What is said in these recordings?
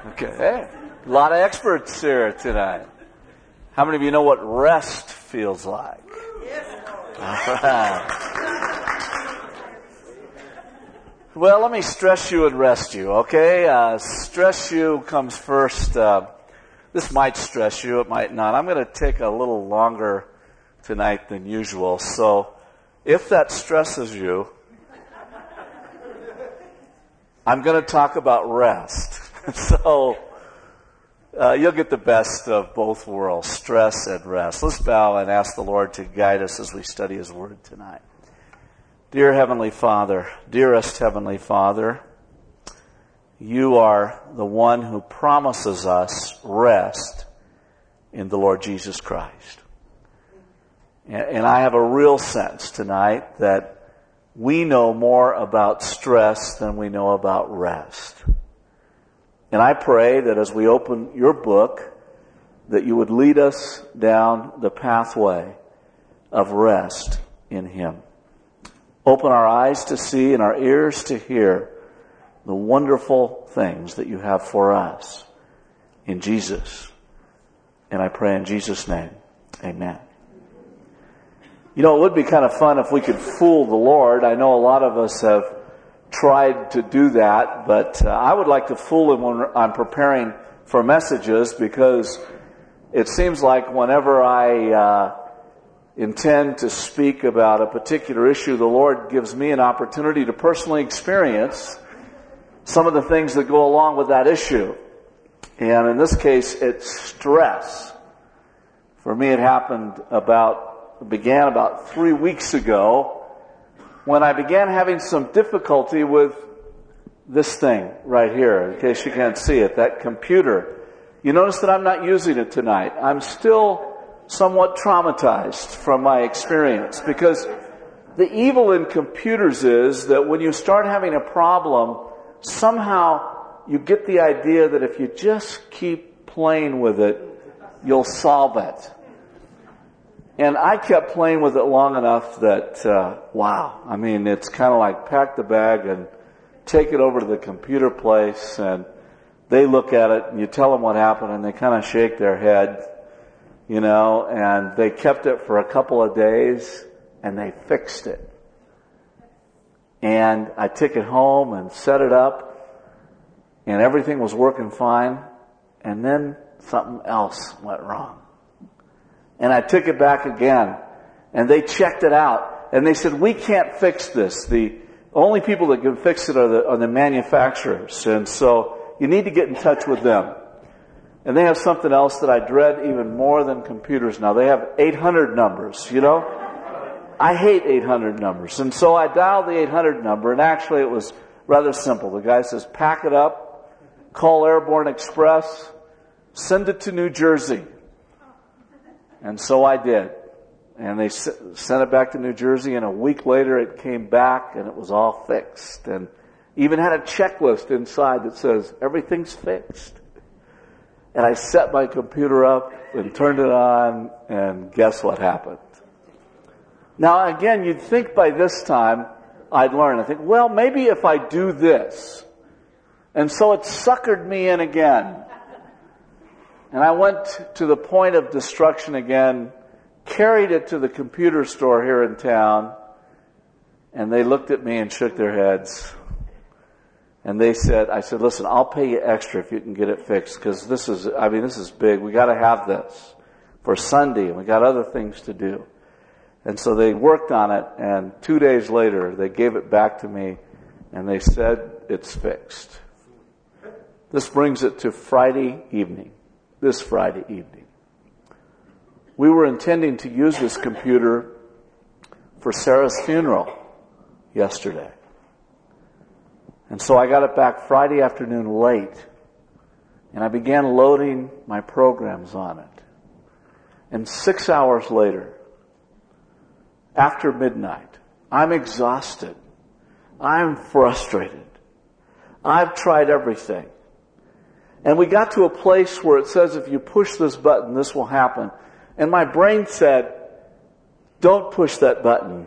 Okay. Hey, a lot of experts here tonight. How many of you know what rest feels like? All right. Well, let me stress you and rest you, okay? Stress you comes first. This might stress you, it might not. I'm going to take a little longer tonight than usual. So if that stresses you, I'm going to talk about rest. So you'll get the best of both worlds, stress and rest. Let's bow and ask the Lord to guide us as we study His Word tonight. Dear Heavenly Father, dearest Heavenly Father, You are the one who promises us rest in the Lord Jesus Christ. And I have a real sense tonight that we know more about stress than we know about rest. And I pray that as we open Your book, that You would lead us down the pathway of rest in Him. Open our eyes to see and our ears to hear the wonderful things that You have for us in Jesus. And I pray in Jesus' name, amen. You know, it would be kind of fun if we could fool the Lord. I know a lot of us have tried to do that, but I would like to fool Him when I'm preparing for messages, because it seems like whenever I intend to speak about a particular issue, the Lord gives me an opportunity to personally experience some of the things that go along with that issue. And in this case, it's stress. For me, it began about 3 weeks ago, when I began having some difficulty with this thing right here, in case you can't see it, that computer. You notice that I'm not using it tonight. I'm still somewhat traumatized from my experience, because the evil in computers is that when you start having a problem, somehow you get the idea that if you just keep playing with it, you'll solve it. And I kept playing with it long enough that, it's kind of like pack the bag and take it over to the computer place, and they look at it and you tell them what happened and they kind of shake their head, and they kept it for a couple of days and they fixed it. And I took it home and set it up and everything was working fine, and then something else went wrong. And I took it back again, and they checked it out, and they said, we can't fix this. The only people that can fix it are the manufacturers, and so you need to get in touch with them. And they have something else that I dread even more than computers now. They have 800 numbers, I hate 800 numbers. And so I dialed the 800 number, and actually it was rather simple. The guy says, pack it up, call Airborne Express, send it to New Jersey. And so I did. And they sent it back to New Jersey, and a week later it came back and it was all fixed. And even had a checklist inside that says, everything's fixed. And I set my computer up and turned it on, and guess what happened? Now again, you'd think by this time I'd learn. I think, well, maybe if I do this. And so it suckered me in again. And I went to the point of destruction again, carried it to the computer store here in town, and they looked at me and shook their heads. And I said, listen, I'll pay you extra if you can get it fixed, because this is big. We got to have this for Sunday, and we got other things to do. And so they worked on it, and 2 days later, they gave it back to me, and they said, it's fixed. This brings it to this Friday evening. We were intending to use this computer for Sarah's funeral yesterday. And so I got it back Friday afternoon late, and I began loading my programs on it. And 6 hours later, after midnight, I'm exhausted. I'm frustrated. I've tried everything. And we got to a place where it says, if you push this button, this will happen. And my brain said, don't push that button.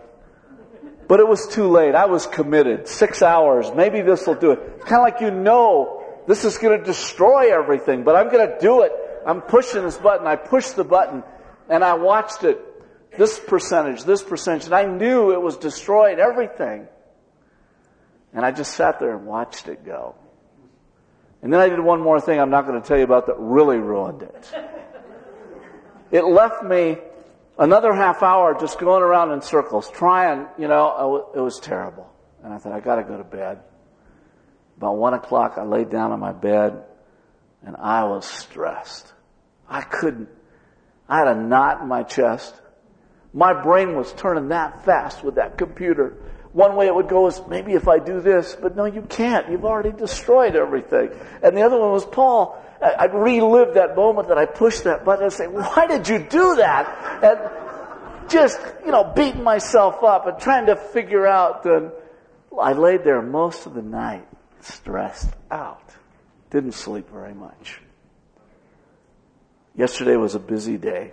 But it was too late. I was committed. 6 hours. Maybe this will do it. It's kind of like This is going to destroy everything, but I'm going to do it. I'm pushing this button. I pushed the button, and I watched it. This percentage, and I knew it was destroying everything. And I just sat there and watched it go. And then I did one more thing I'm not going to tell you about that really ruined it. It left me another half hour just going around in circles, trying, it was terrible. And I thought, I got to go to bed. About 1 o'clock, I laid down on my bed, and I was stressed. I had a knot in my chest. My brain was turning that fast with that computer. One way it would go is, maybe if I do this, but no, you can't. You've already destroyed everything. And the other one was, Paul, I'd relive that moment that I pushed that button and say, why did you do that? And just, beating myself up and trying to figure out. And I laid there most of the night, stressed out. Didn't sleep very much. Yesterday was a busy day.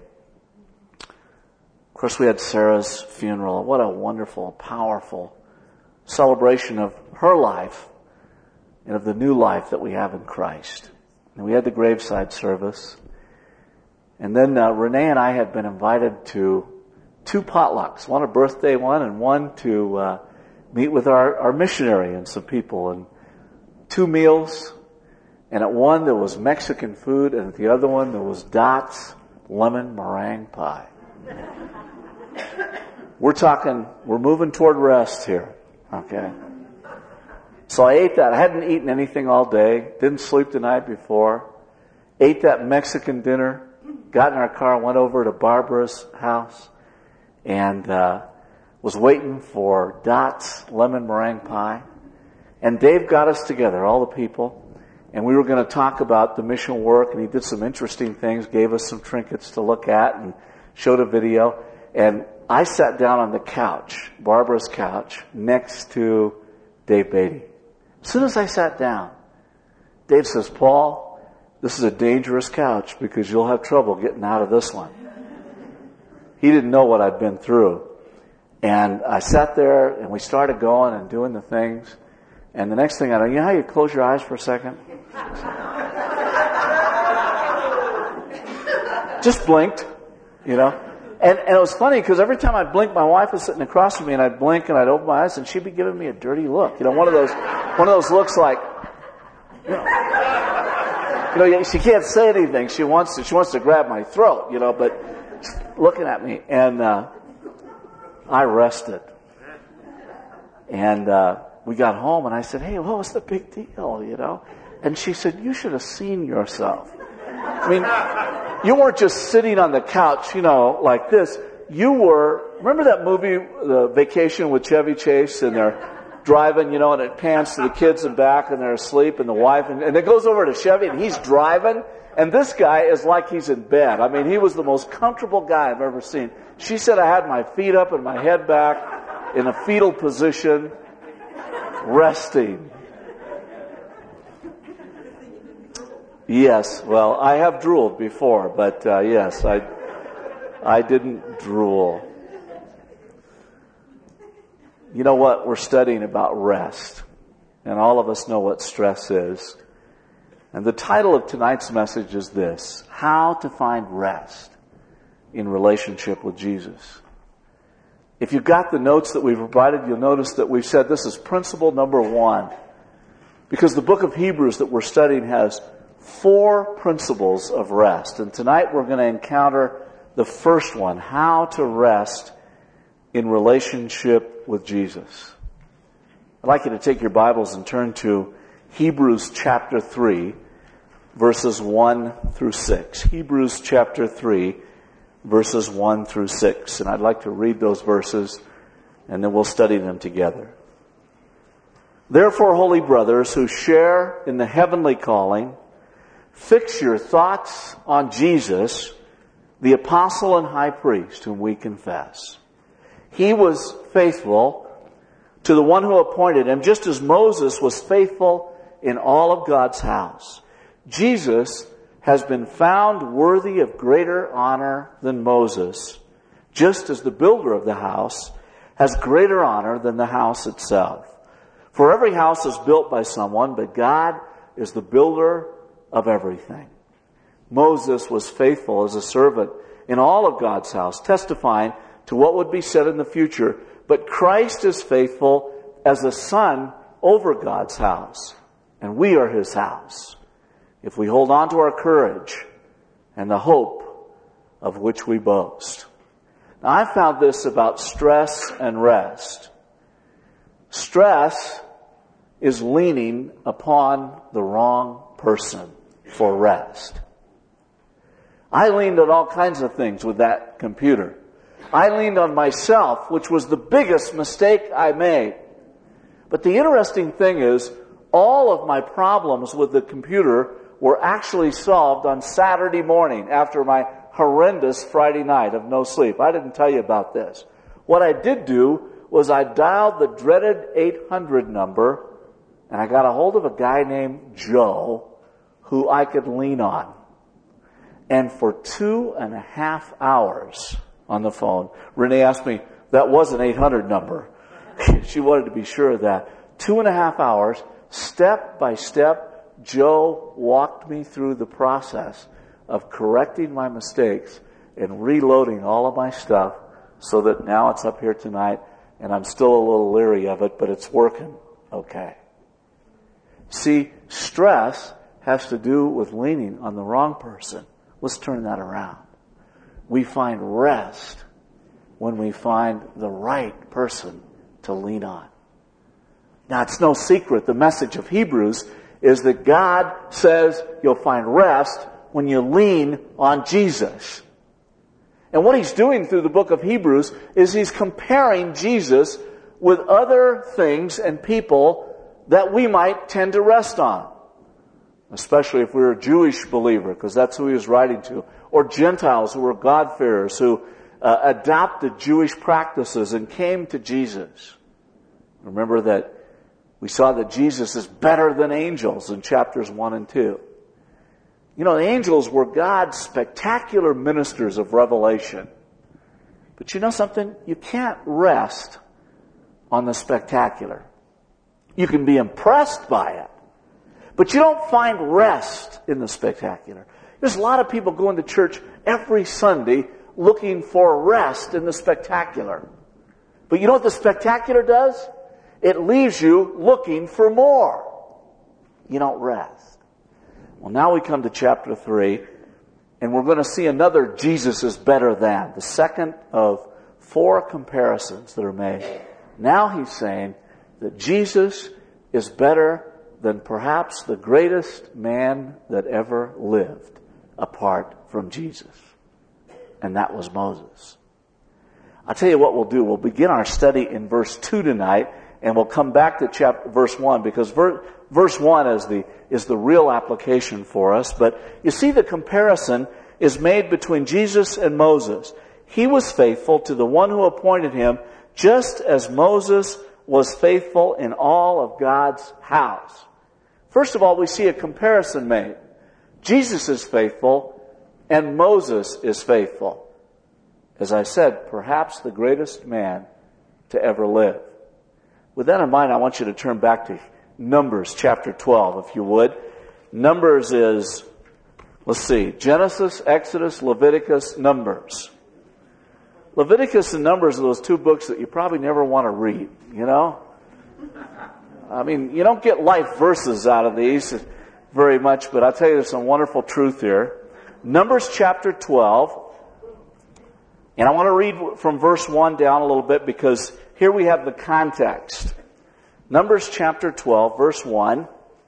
Of course, we had Sarah's funeral. What a wonderful, powerful celebration of her life and of the new life that we have in Christ. And we had the graveside service. And then Renee and I had been invited to 2 potlucks, one a birthday one and one to meet with our missionary and some people. And 2 meals. And at one there was Mexican food, and at the other one there was Dot's lemon meringue pie. We're moving toward rest here. Okay. So I ate that. I hadn't eaten anything all day. Didn't sleep the night before. Ate that Mexican dinner. Got in our car, went over to Barbara's house, and was waiting for Dot's lemon meringue pie. And Dave got us together, all the people, and we were going to talk about the mission work, and he did some interesting things, gave us some trinkets to look at, and showed a video. And I sat down on the couch, Barbara's couch, next to Dave Beatty. As soon as I sat down, Dave says, Paul, this is a dangerous couch because you'll have trouble getting out of this one. He didn't know what I'd been through. And I sat there, and we started going and doing the things. And the next thing I know, you know how you close your eyes for a second? Just blinked, And it was funny because every time I blinked, my wife was sitting across from me, and I'd blink and I'd open my eyes, and she'd be giving me a dirty look. One of those looks like, she can't say anything. She wants to grab my throat, but looking at me, and I rested. And we got home, and I said, hey, what was the big deal, And she said, you should have seen yourself. I mean, you weren't just sitting on the couch, like this. You were, remember that movie, The Vacation with Chevy Chase, and they're driving, and it pans to the kids in back, and they're asleep, and the wife, and it goes over to Chevy, and he's driving, and this guy is like he's in bed. I mean, he was the most comfortable guy I've ever seen. She said I had my feet up and my head back in a fetal position, resting. Yes, well, I have drooled before, but yes, I didn't drool. You know what? We're studying about rest, and all of us know what stress is. And the title of tonight's message is this: How to Find Rest in Relationship with Jesus. If you've got the notes that we've provided, you'll notice that we've said this is principle number 1. Because the book of Hebrews that we're studying has 4 principles of rest. And tonight we're going to encounter the first one: how to rest in relationship with Jesus. I'd like you to take your Bibles and turn to Hebrews chapter 3, verses 1 through 6. Hebrews chapter 3, verses 1 through 6. And I'd like to read those verses, and then we'll study them together. Therefore, holy brothers who share in the heavenly calling, fix your thoughts on Jesus, the apostle and high priest whom we confess. He was faithful to the one who appointed him, just as Moses was faithful in all of God's house. Jesus has been found worthy of greater honor than Moses, just as the builder of the house has greater honor than the house itself. For every house is built by someone, but God is the builder of everything. Moses was faithful as a servant in all of God's house, testifying to what would be said in the future. But Christ is faithful as a son over God's house, and we are His house, if we hold on to our courage and the hope of which we boast. Now, I found this about stress and rest. Stress is leaning upon the wrong person for rest. I leaned on all kinds of things with that computer. I leaned on myself, which was the biggest mistake I made. But the interesting thing is, all of my problems with the computer were actually solved on Saturday morning after my horrendous Friday night of no sleep. I didn't tell you about this. What I did do was I dialed the dreaded 800 number, and I got a hold of a guy named Joe who I could lean on. And for 2.5 hours on the phone, Renee asked me, that was an 800 number. She wanted to be sure of that. 2.5 hours, step by step, Joe walked me through the process of correcting my mistakes and reloading all of my stuff so that now it's up here tonight and I'm still a little leery of it, but it's working okay. See, stress has to do with leaning on the wrong person. Let's turn that around. We find rest when we find the right person to lean on. Now, it's no secret. The message of Hebrews is that God says you'll find rest when you lean on Jesus. And what He's doing through the book of Hebrews is He's comparing Jesus with other things and people that we might tend to rest on. Especially if we're a Jewish believer, because that's who He was writing to. Or Gentiles who were God-fearers, who adopted Jewish practices and came to Jesus. Remember that we saw that Jesus is better than angels in chapters 1 and 2. You know, the angels were God's spectacular ministers of revelation. But you know something? You can't rest on the spectacular. You can be impressed by it, but you don't find rest in the spectacular. There's a lot of people going to church every Sunday looking for rest in the spectacular. But you know what the spectacular does? It leaves you looking for more. You don't rest. Well, now we come to chapter 3, and we're going to see another Jesus is better than, the second of 4 comparisons that are made. Now He's saying that Jesus is better than perhaps the greatest man that ever lived apart from Jesus. And that was Moses. I'll tell you what we'll do. We'll begin our study in verse 2 tonight, and we'll come back to verse 1, because verse 1 is the real application for us. But you see, the comparison is made between Jesus and Moses. He was faithful to the one who appointed him, just as Moses was faithful in all of God's house. First of all, we see a comparison made. Jesus is faithful and Moses is faithful. As I said, perhaps the greatest man to ever live. With that in mind, I want you to turn back to Numbers chapter 12, if you would. Numbers is, let's see, Genesis, Exodus, Leviticus, Numbers. Leviticus and Numbers are those 2 books that you probably never want to read, you know? I mean, you don't get life verses out of these very much, but I'll tell you there's some wonderful truth here. Numbers chapter 12, and I want to read from verse 1 down a little bit, because here we have the context. Numbers chapter 12, verse 1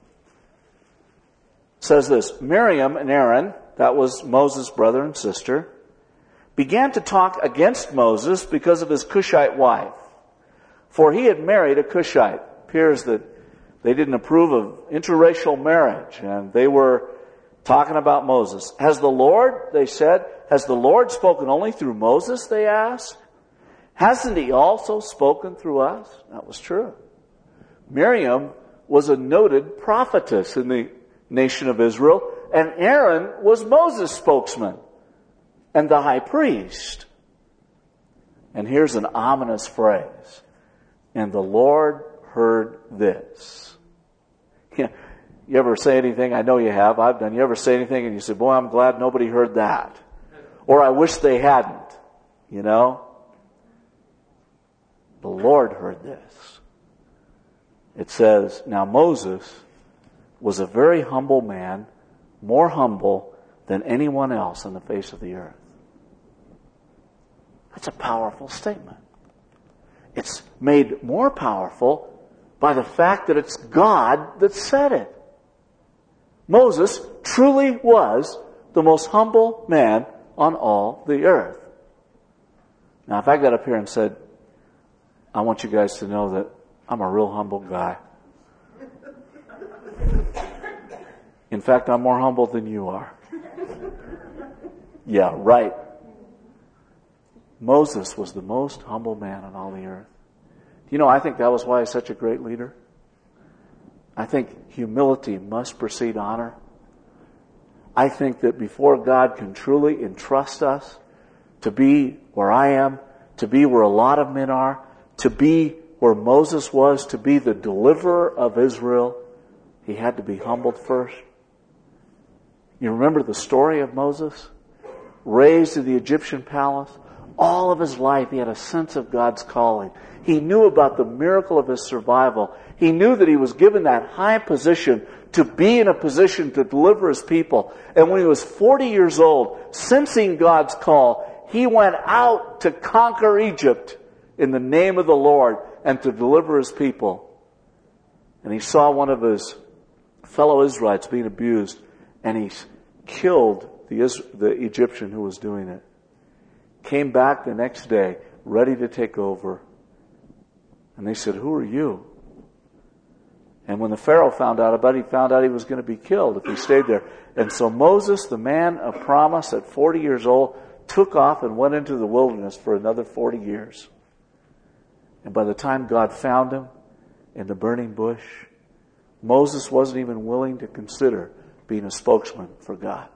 says this: Miriam and Aaron, that was Moses' brother and sister, began to talk against Moses because of his Cushite wife. For he had married a Cushite. It appears that they didn't approve of interracial marriage, and they were talking about Moses. Has the Lord, they said, has the Lord spoken only through Moses, they asked? Hasn't He also spoken through us? That was true. Miriam was a noted prophetess in the nation of Israel, and Aaron was Moses' spokesman and the high priest. And here's an ominous phrase: and the Lord heard this. You ever say anything? I know you have. I've done. You ever say anything and you say, boy, I'm glad nobody heard that. Or I wish they hadn't. You know? The Lord heard this. It says, now Moses was a very humble man, more humble than anyone else on the face of the earth. That's a powerful statement. It's made more powerful by the fact that it's God that said it. Moses truly was the most humble man on all the earth. Now, if I got up here and said, I want you guys to know that I'm a real humble guy. In fact, I'm more humble than you are. Yeah, right. Moses was the most humble man on all the earth. You know, I think that was why he's such a great leader. I think humility must precede honor. I think that before God can truly entrust us to be where I am, to be where a lot of men are, to be where Moses was, to be the deliverer of Israel, he had to be humbled first. You remember the story of Moses? Raised in the Egyptian palace. All of his life he had a sense of God's calling. He knew about the miracle of his survival. He knew that he was given that high position to be in a position to deliver his people. And when he was 40 years old, sensing God's call, he went out to conquer Egypt in the name of the Lord and to deliver his people. And he saw one of his fellow Israelites being abused, and he killed the Egyptian who was doing it. Came back the next day, ready to take over. And they said, who are you? And when the Pharaoh found out about it, he found out he was going to be killed if he stayed there. And so Moses, the man of promise at 40 years old, took off and went into the wilderness for another 40 years. And by the time God found him in the burning bush, Moses wasn't even willing to consider being a spokesman for God.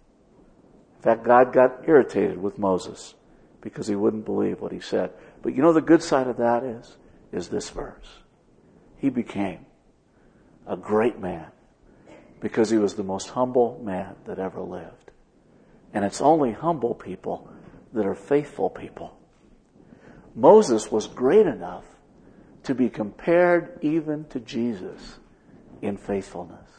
In fact, God got irritated with Moses because he wouldn't believe what he said. But you know the good side of that is this verse. He became a great man because he was the most humble man that ever lived. And it's only humble people that are faithful people. Moses was great enough to be compared even to Jesus in faithfulness.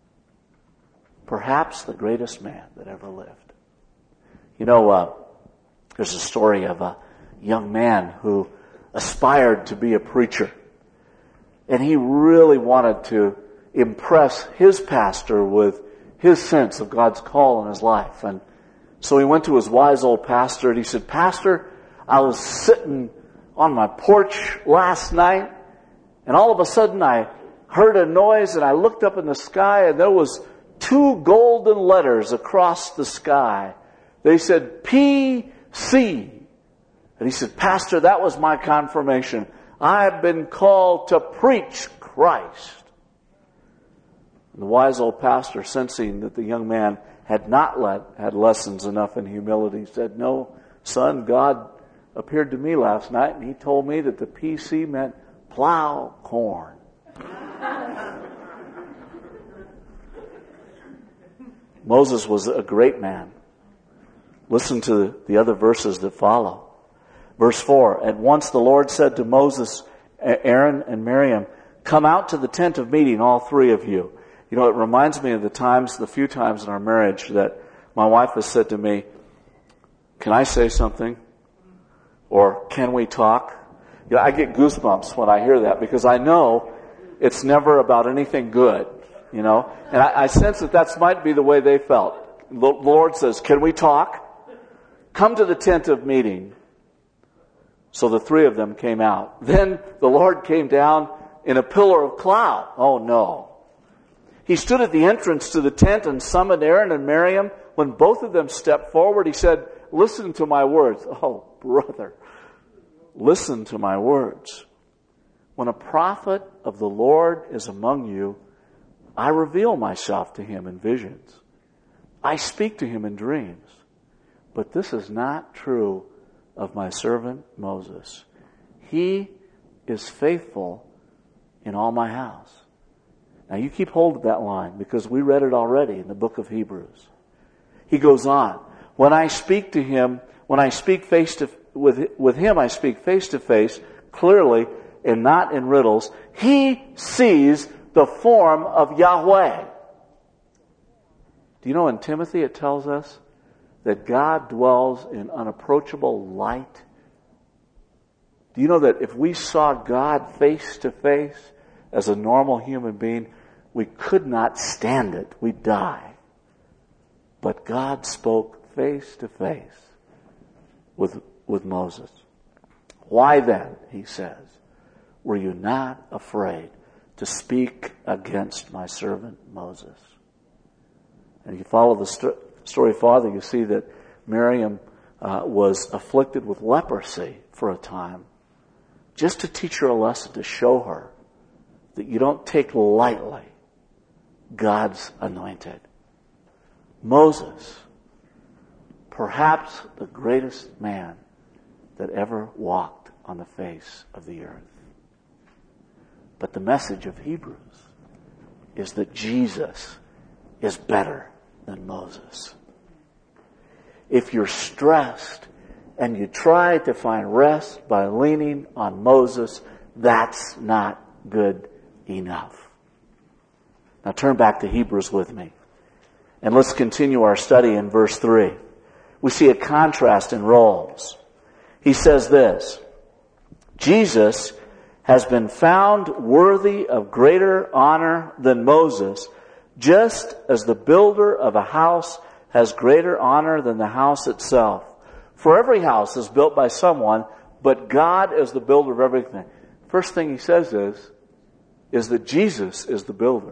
Perhaps the greatest man that ever lived. You know, there's a story of a young man who aspired to be a preacher. And he really wanted to impress his pastor with his sense of God's call in his life. And so he went to his wise old pastor and he said, Pastor, I was sitting on my porch last night and all of a sudden I heard a noise and I looked up in the sky and there was 2 golden letters across the sky. They said, P.C. And he said, Pastor, that was my confirmation. I've been called to preach Christ. And the wise old pastor, sensing that the young man had not had lessons enough in humility, said, No, son, God appeared to me last night and he told me that the P.C. meant plow corn. Moses was a great man. Listen to the other verses that follow. Verse 4, At once the Lord said to Moses, Aaron, and Miriam, Come out to the tent of meeting, all 3 of you. You know, it reminds me of the few times in our marriage that my wife has said to me, Can I say something? Or can we talk? You know, I get goosebumps when I hear that because I know it's never about anything good, you know. And I sense that might be the way they felt. The Lord says, Can we talk? Come to the tent of meeting. So the 3 of them came out. Then the Lord came down in a pillar of cloud. Oh no. He stood at the entrance to the tent and summoned Aaron and Miriam. When both of them stepped forward, he said, Listen to my words. Oh, brother, listen to my words. When a prophet of the Lord is among you, I reveal myself to him in visions. I speak to him in dreams. But this is not true of my servant Moses. He is faithful in all my house. Now you keep hold of that line because we read it already in the book of Hebrews. He goes on, when I speak to him, when I speak with him, I speak face to face, clearly, and not in riddles. He sees the form of Yahweh. Do you know in Timothy it tells us that God dwells in unapproachable light? Do you know that if we saw God face to face as a normal human being, we could not stand it. We'd die. But God spoke face to face with Moses. Why then, he says, were you not afraid to speak against my servant Moses? And if you follow the story farther, you see that Miriam was afflicted with leprosy for a time, just to teach her a lesson, to show her that you don't take lightly God's anointed. Moses, perhaps the greatest man that ever walked on the face of the earth. But the message of Hebrews is that Jesus is better than Moses. If you're stressed and you try to find rest by leaning on Moses, that's not good enough. Now turn back to Hebrews with me. And let's continue our study in verse 3. We see a contrast in roles. He says this, Jesus has been found worthy of greater honor than Moses, just as the builder of a house has greater honor than the house itself. For every house is built by someone, but God is the builder of everything. First thing he says is that Jesus is the builder.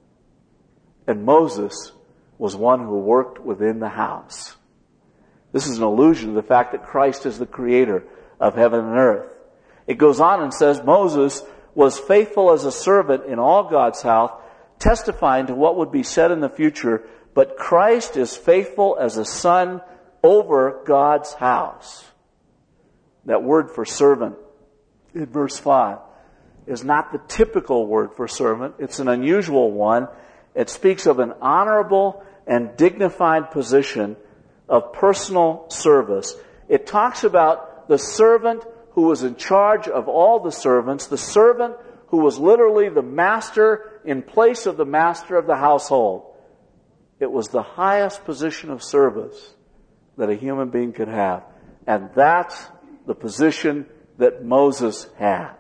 And Moses was one who worked within the house. This is an allusion to the fact that Christ is the creator of heaven and earth. It goes on and says, Moses was faithful as a servant in all God's house, testifying to what would be said in the future, but Christ is faithful as a son over God's house. That word for servant in verse 5 is not the typical word for servant. It's an unusual one. It speaks of an honorable and dignified position of personal service. It talks about the servant who was in charge of all the servants, the servant who was literally the master in place of the master of the household. It was the highest position of service that a human being could have. And that's the position that Moses had.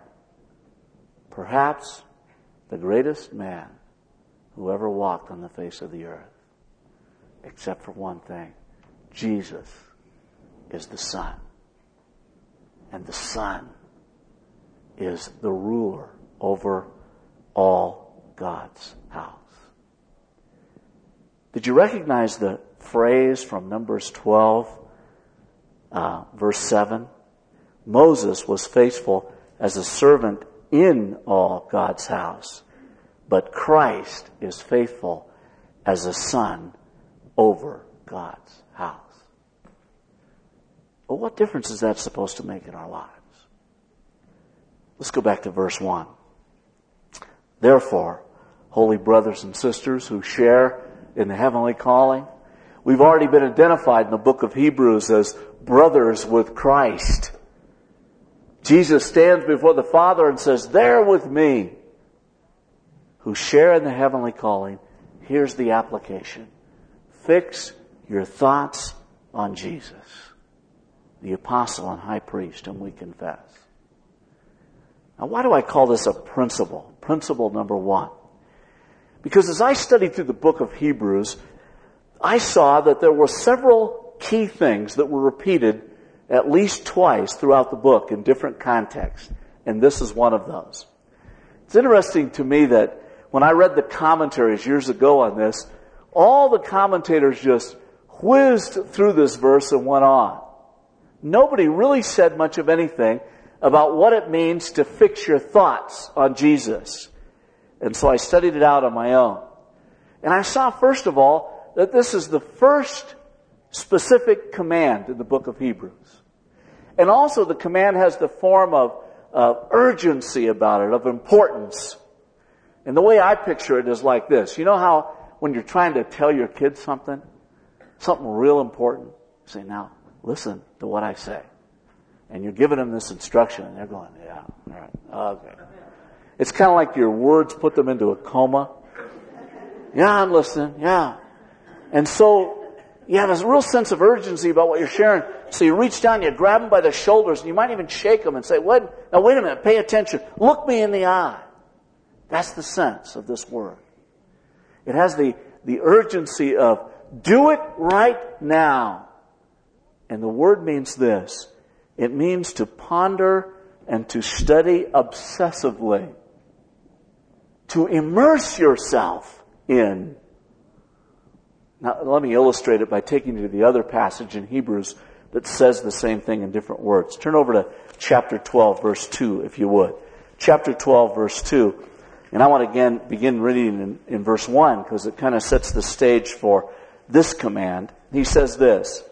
Perhaps the greatest man who ever walked on the face of the earth. Except for one thing. Jesus is the Son. And the Son is the ruler over all God's house. Did you recognize the phrase from Numbers 12, verse 7? Moses was faithful as a servant in all God's house, but Christ is faithful as a son over God's house. Well, what difference is that supposed to make in our lives? Let's go back to verse 1. Therefore, holy brothers and sisters who share in the heavenly calling, we've already been identified in the book of Hebrews as brothers with Christ. Jesus stands before the Father and says, "There with me," who share in the heavenly calling. Here's the application. Fix your thoughts on Jesus, the apostle and high priest whom we confess. Now, why do I call this a principle? Principle number 1. Because as I studied through the book of Hebrews, I saw that there were several key things that were repeated at least twice throughout the book in different contexts. And this is one of those. It's interesting to me that when I read the commentaries years ago on this, all the commentators just whizzed through this verse and went on. Nobody really said much of anything about what it means to fix your thoughts on Jesus. And so I studied it out on my own. And I saw, first of all, that this is the first specific command in the book of Hebrews. And also the command has the form of urgency about it, of importance. And the way I picture it is like this. You know how when you're trying to tell your kids something real important, you say, now, listen to what I say. And you're giving them this instruction, and they're going, yeah, all right, okay. It's kind of like your words put them into a coma. Yeah, I'm listening, yeah. And so you have a real sense of urgency about what you're sharing. So you reach down, you grab them by the shoulders, and you might even shake them and say, wait a minute, pay attention. Look me in the eye. That's the sense of this word. It has the urgency of do it right now. And the word means this. It means to ponder and to study obsessively. To immerse yourself in. Now, let me illustrate it by taking you to the other passage in Hebrews that says the same thing in different words. Turn over to chapter 12, verse 2, if you would. Chapter 12, verse 2. And I want to again begin reading in verse 1 because it kind of sets the stage for this command. He says this,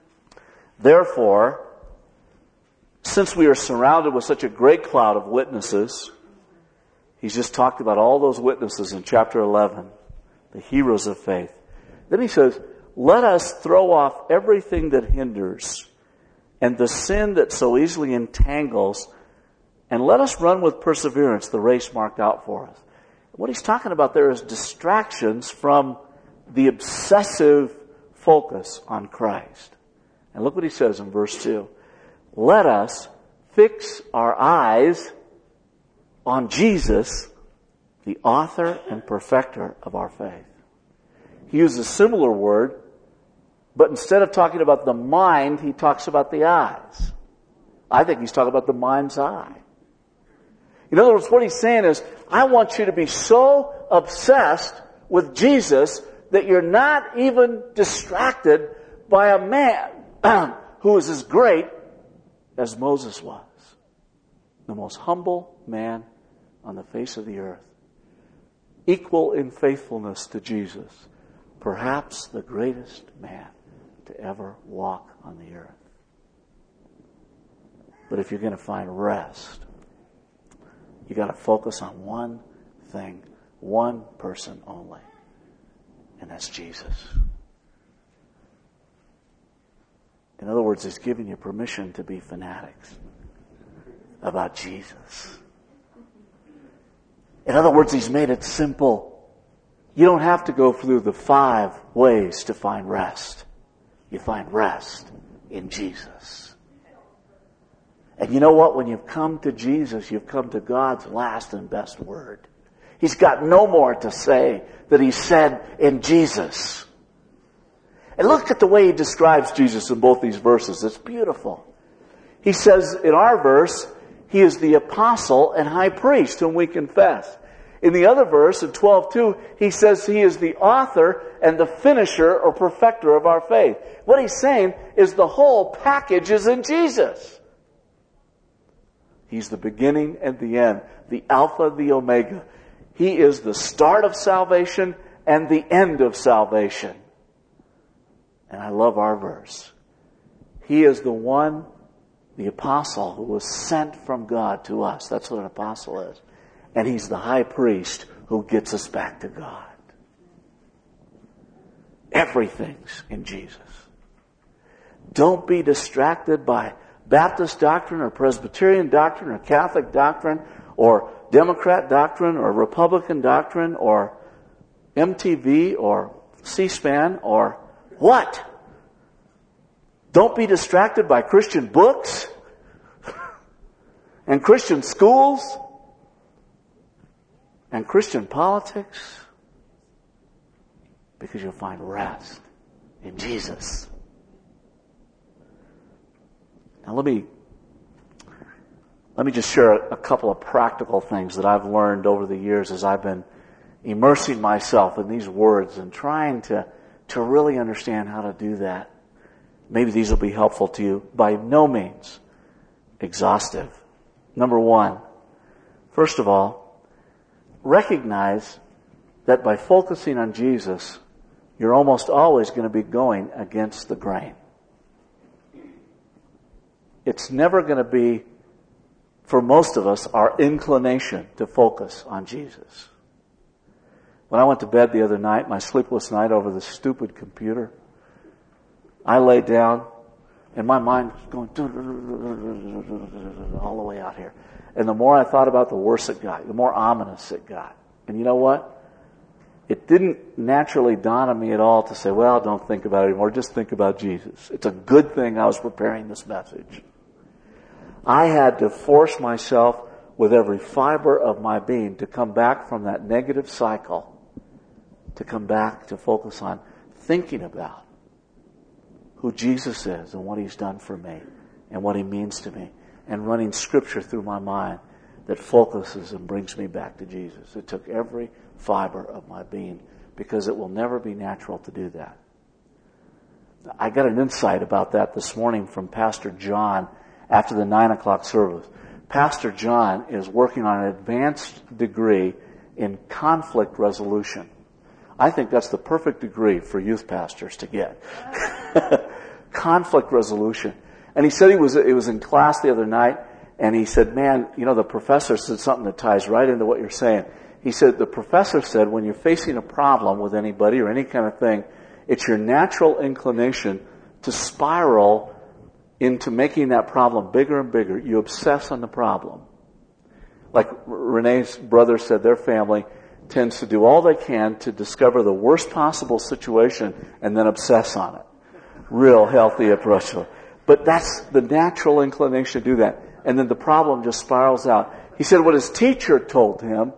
therefore, since we are surrounded with such a great cloud of witnesses, he's just talked about all those witnesses in chapter 11, the heroes of faith. Then he says, let us throw off everything that hinders and the sin that so easily entangles, and let us run with perseverance the race marked out for us. What he's talking about there is distractions from the obsessive focus on Christ. And look what he says in verse 2. Let us fix our eyes on Jesus, the author and perfecter of our faith. He uses a similar word, but instead of talking about the mind, he talks about the eyes. I think he's talking about the mind's eye. In other words, what he's saying is, I want you to be so obsessed with Jesus that you're not even distracted by a man who is as great as Moses was. The most humble man on the face of the earth. Equal in faithfulness to Jesus. Perhaps the greatest man to ever walk on the earth. But if you're going to find rest, you got to focus on one thing, one person only, and that's Jesus. In other words, he's giving you permission to be fanatics about Jesus. In other words, he's made it simple. You don't have to go through the 5 ways to find rest. You find rest in Jesus. And you know what? When you've come to Jesus, you've come to God's last and best word. He's got no more to say that he said in Jesus. And look at the way he describes Jesus in both these verses. It's beautiful. He says in our verse, he is the apostle and high priest whom we confess. In the other verse, in 12:2, he says he is the author and the finisher or perfecter of our faith. What he's saying is the whole package is in Jesus. He's the beginning and the end, the Alpha, the Omega. He is the start of salvation and the end of salvation. And I love our verse. He is the one, the apostle, who was sent from God to us. That's what an apostle is. And he's the high priest who gets us back to God. Everything's in Jesus. Don't be distracted by Baptist doctrine or Presbyterian doctrine or Catholic doctrine or Democrat doctrine or Republican doctrine or MTV or C-SPAN or what? Don't be distracted by Christian books and Christian schools and Christian politics, because you'll find rest in Jesus. Now let me just share a couple of practical things that I've learned over the years as I've been immersing myself in these words and trying to really understand how to do that. Maybe these will be helpful to you. By no means exhaustive. Number 1, first of all, recognize that by focusing on Jesus, you're almost always going to be going against the grain. It's never going to be, for most of us, our inclination to focus on Jesus. When I went to bed the other night, my sleepless night over this stupid computer, I laid down and my mind was going all the way out here. And the more I thought about it, the worse it got, the more ominous it got. And you know what? It didn't naturally dawn on me at all to say, well, don't think about it anymore, just think about Jesus. It's a good thing I was preparing this message. I had to force myself with every fiber of my being to come back from that negative cycle, to come back to focus on thinking about who Jesus is and what He's done for me and what He means to me, and running Scripture through my mind that focuses and brings me back to Jesus. It took every fiber of my being, because it will never be natural to do that. I got an insight about that this morning from Pastor John after the 9 o'clock service. Pastor John is working on an advanced degree in conflict resolution. I think that's the perfect degree for youth pastors to get. Conflict resolution. And he said he was in class the other night, and he said, man, the professor said something that ties right into what you're saying. He said, the professor said, when you're facing a problem with anybody or any kind of thing, it's your natural inclination to spiral into making that problem bigger and bigger. You obsess on the problem. Like Renee's brother said, their family tends to do all they can to discover the worst possible situation and then obsess on it. Real healthy approach. But that's the natural inclination to do that. And then the problem just spirals out. He said what his teacher told him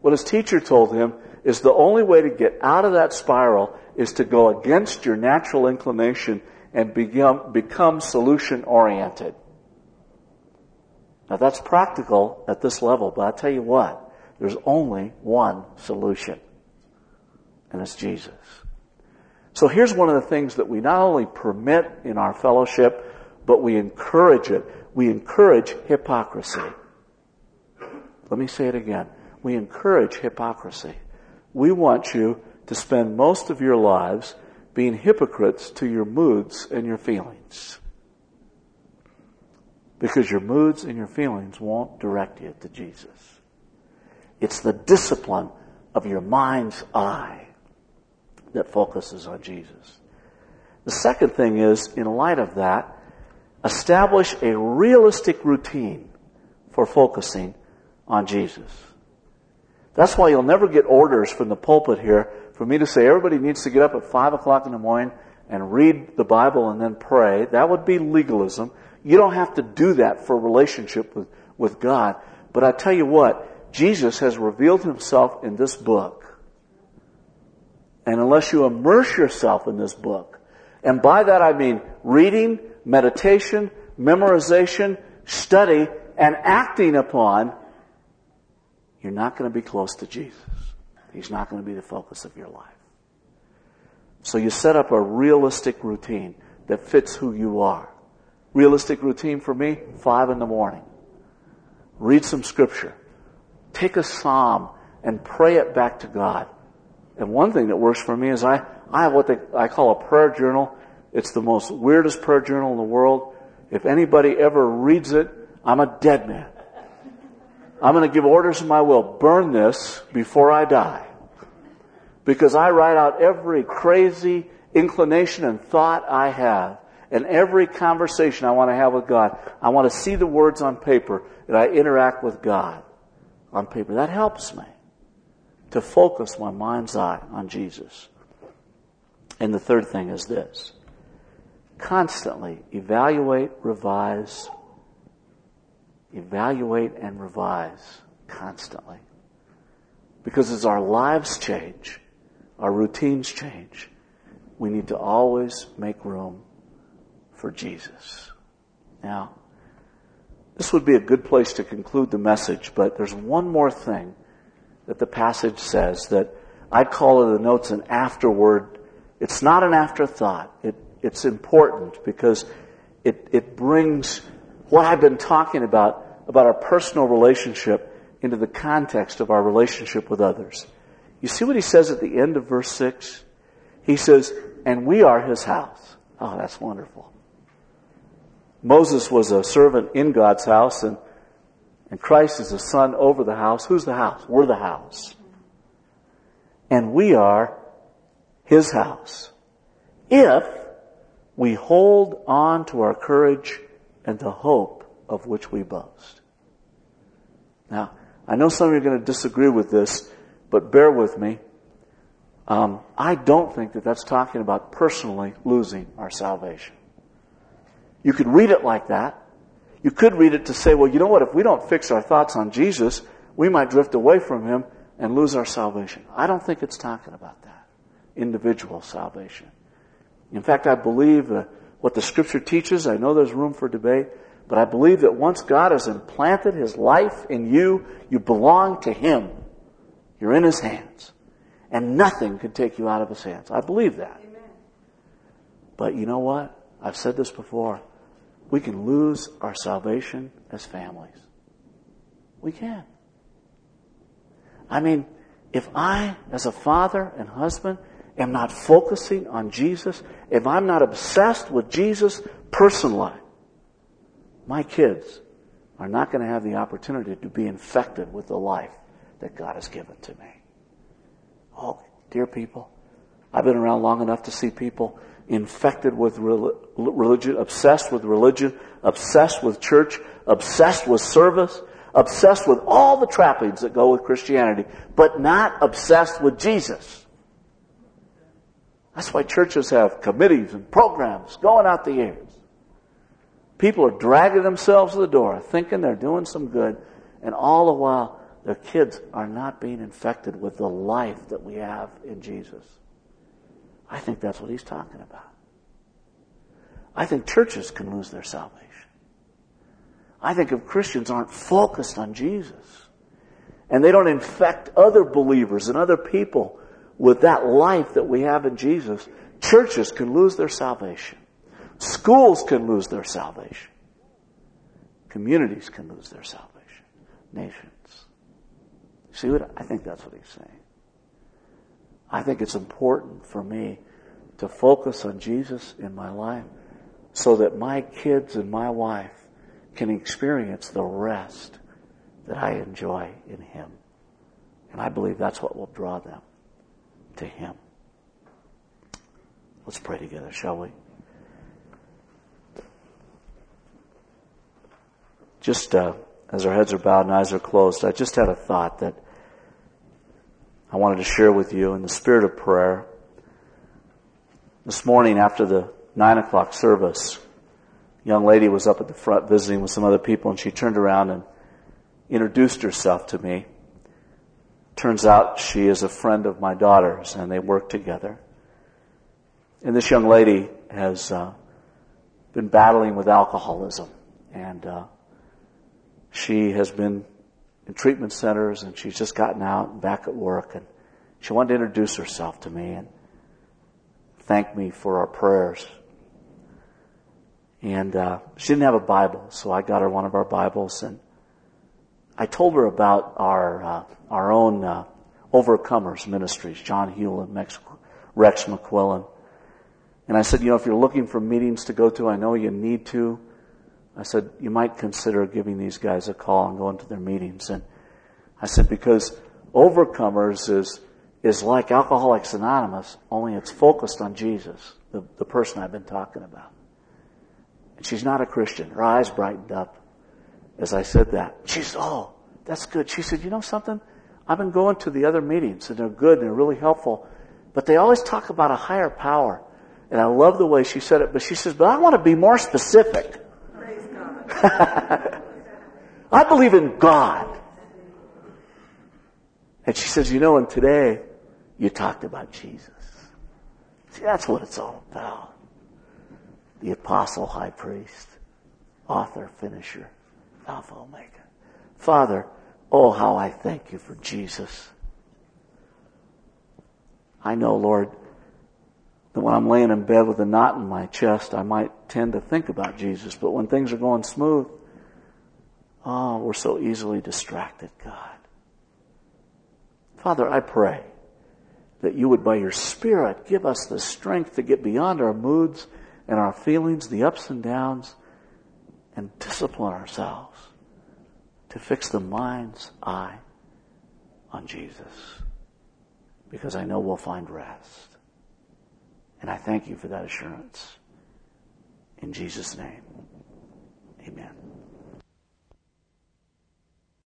is the only way to get out of that spiral is to go against your natural inclination and become solution-oriented. Now that's practical at this level, but I'll tell you what, there's only one solution, and it's Jesus. So here's one of the things that we not only permit in our fellowship, but we encourage it. We encourage hypocrisy. Let me say it again. We encourage hypocrisy. We want you to spend most of your lives being hypocrites to your moods and your feelings. Because your moods and your feelings won't direct you to Jesus. It's the discipline of your mind's eye that focuses on Jesus. The second thing is, in light of that, establish a realistic routine for focusing on Jesus. That's why you'll never get orders from the pulpit here for me to say everybody needs to get up at 5 o'clock in the morning and read the Bible and then pray. That would be legalism. You don't have to do that for a relationship with God. But I tell you what, Jesus has revealed Himself in this book. And unless you immerse yourself in this book, and by that I mean reading, meditation, memorization, study, and acting upon, you're not going to be close to Jesus. He's not going to be the focus of your life. So you set up a realistic routine that fits who you are. Realistic routine for me, 5 in the morning. Read some scripture. Take a psalm and pray it back to God. And one thing that works for me is I have what I call a prayer journal. It's the most weirdest prayer journal in the world. If anybody ever reads it, I'm a dead man. I'm going to give orders in my will. Burn this before I die. Because I write out every crazy inclination and thought I have. And every conversation I want to have with God. I want to see the words on paper that I interact with God on paper. That helps me to focus my mind's eye on Jesus. And the third thing is this. Constantly evaluate, revise. Evaluate and revise constantly. Because as our lives change, our routines change, we need to always make room for Jesus. Now, this would be a good place to conclude the message, but there's one more thing that the passage says that I call it in the notes an afterword. It's not an afterthought. It's important because it brings what I've been talking about our personal relationship into the context of our relationship with others. You see what he says at the end of verse 6? He says, and we are his house. Oh, that's wonderful. Moses was a servant in God's house, and Christ is a son over the house. Who's the house? We're the house. and we are His house, if we hold on to our courage and the hope of which we boast. Now, I know some of you are going to disagree with this, but bear with me. I don't think that that's talking about personally losing our salvation. You could read it like that. You could read it to say, well, you know what, if we don't fix our thoughts on Jesus, we might drift away from Him and lose our salvation. I don't think it's talking about that. Individual salvation. In fact, I believe what the Scripture teaches, I know there's room for debate, but I believe that once God has implanted His life in you, you belong to Him. You're in His hands. And nothing can take you out of His hands. I believe that. Amen. But you know what? I've said this before. We can lose our salvation as families. We can. I mean, if I, as a father and husband, am not focusing on Jesus, if I'm not obsessed with Jesus personally, my kids are not going to have the opportunity to be infected with the life that God has given to me. Oh, dear people, I've been around long enough to see people infected with religion, obsessed with church, obsessed with service, obsessed with all the trappings that go with Christianity, but not obsessed with Jesus. That's why churches have committees and programs going out the years. People are dragging themselves to the door, thinking they're doing some good, and all the while their kids are not being infected with the life that we have in Jesus. I think that's what he's talking about. I think churches can lose their salvation. I think if Christians aren't focused on Jesus, and they don't infect other believers and other people with that life that we have in Jesus, churches can lose their salvation. Schools can lose their salvation. Communities can lose their salvation. Nations. See what I think that's what he's saying. I think it's important for me to focus on Jesus in my life so that my kids and my wife can experience the rest that I enjoy in Him. And I believe that's what will draw them to Him. Let's pray together, shall we? Just as our heads are bowed and eyes are closed, I just had a thought that I wanted to share with you in the spirit of prayer. This morning after the 9 o'clock service, a young lady was up at the front visiting with some other people, and she turned around and introduced herself to me. Turns out she is a friend of my daughter's, and they work together. And this young lady has been battling with alcoholism, and she has been in treatment centers, and she's just gotten out and back at work, and she wanted to introduce herself to me and thank me for our prayers. And she didn't have a Bible, so I got her one of our Bibles, and I told her about our own Overcomers Ministries, John Hewell and Rex McQuillan. And I said, if you're looking for meetings to go to, I know you need to. I said, you might consider giving these guys a call and going to their meetings. And I said, because Overcomers is like Alcoholics Anonymous, only it's focused on Jesus, the person I've been talking about. And she's not a Christian. Her eyes brightened up as I said that. She said, oh, that's good. She said, you know something? I've been going to the other meetings, and they're good, and they're really helpful. But they always talk about a higher power. And I love the way she said it. But she says, but I want to be more specific. I believe in God. And she says, and today you talked about Jesus. See, that's what it's all about. The apostle, high priest, author, finisher, Alpha, Omega. Father, oh, how I thank you for Jesus. I know, Lord, that when I'm laying in bed with a knot in my chest, I might tend to think about Jesus. But when things are going smooth, we're so easily distracted, God. Father, I pray that you would, by your Spirit, give us the strength to get beyond our moods and our feelings, the ups and downs, and discipline ourselves to fix the mind's eye on Jesus. because I know we'll find rest. And I thank you for that assurance. In Jesus' name.